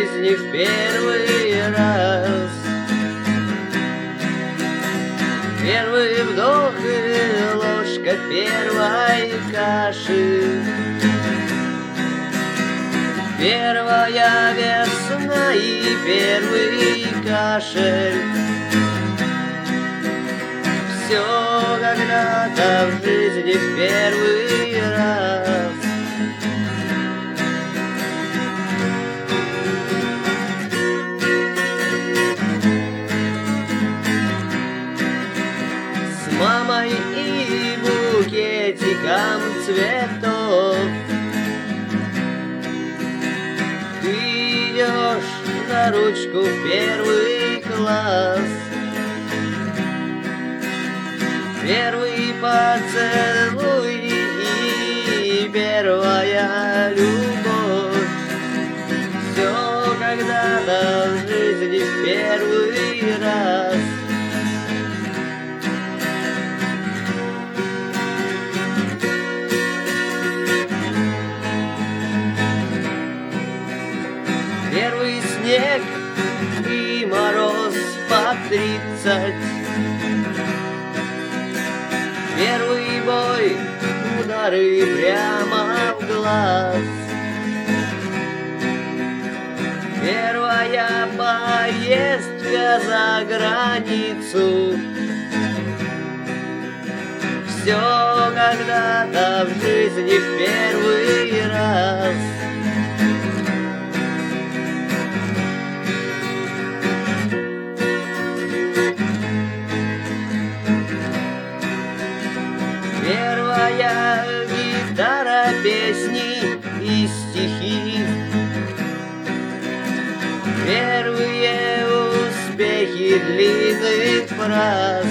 жизни в первый раз. Первый вдох и ложка первой каши. Первая весна и первый кашель. Все когда-то в жизни в первый раз. С мамой и букетиком цветов ты идешь за ручку в первый класс. Первый поцелуй и первая любовь. Все когда-то в жизни в первый раз. Первый снег и мороз по 30. Первый бой, удары прямо в глаз. Первая поездка за границу. Все когда-то в жизни в первый раз. Первая гитара, песни и стихи. Первые успехи длинных фраз.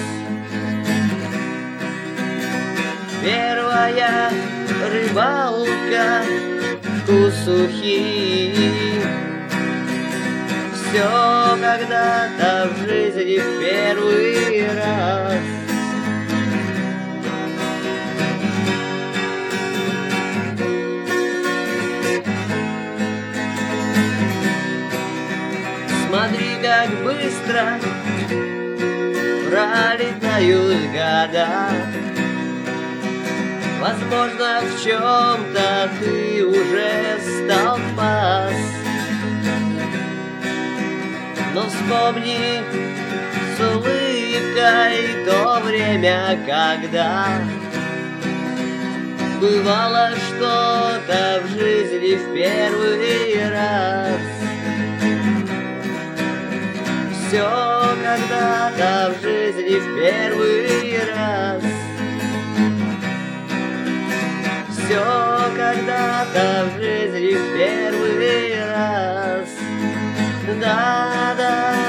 Первая рыбалка, кусухи. Все когда-то в жизни в первый раз. Смотри, как быстро пролетают года. Возможно, в чем-то ты уже стал пас. Но вспомни с улыбкой то время, когда бывало что-то в жизни в первый раз. Все когда-то в жизни в первый раз. Все когда-то в жизни в первый раз. Да-да.